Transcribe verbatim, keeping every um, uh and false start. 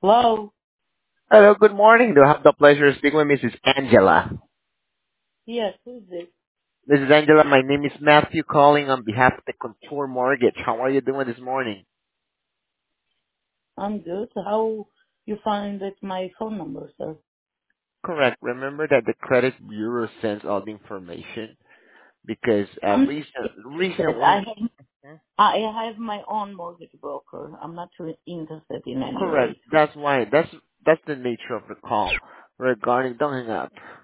Hello? Hello, good morning. Do I have the pleasure of speaking with Missus Angela? Yes, who's this? Missus Angela, my name is Matthew calling on behalf of the Contour Mortgage. How are you doing this morning? I'm good. How you find that my phone number, sir? Correct. Remember that the credit bureau sends all the information because uh, I'm recent, interested. I recently, have hmm? I have my own mortgage broker. I'm not too interested in any Correct. rate. That's why. That's that's the nature of the call regarding. Don't hang up.